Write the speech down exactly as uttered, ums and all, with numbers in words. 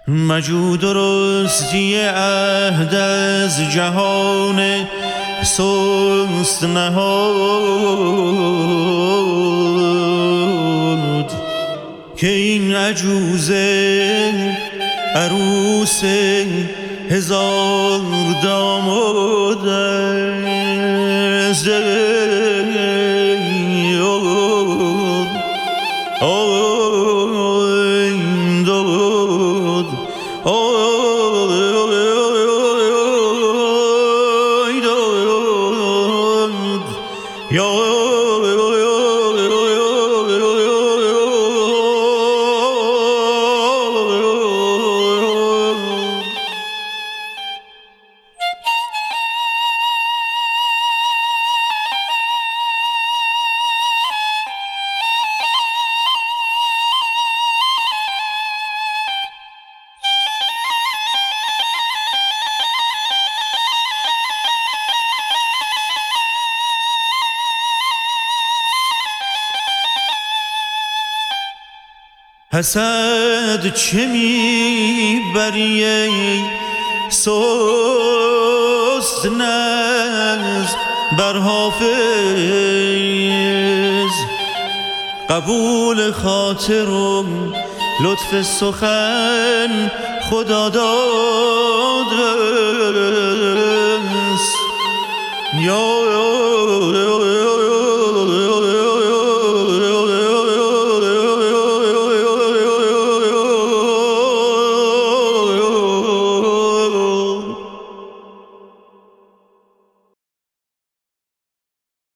مجو درستی عهد از جهان سست نهاد که این عجوزه عروس هزار داماد است. حسد چه میبری ای سست نظر بر حافظ، قبول خاطر و لطف سخن خدا داد است. یا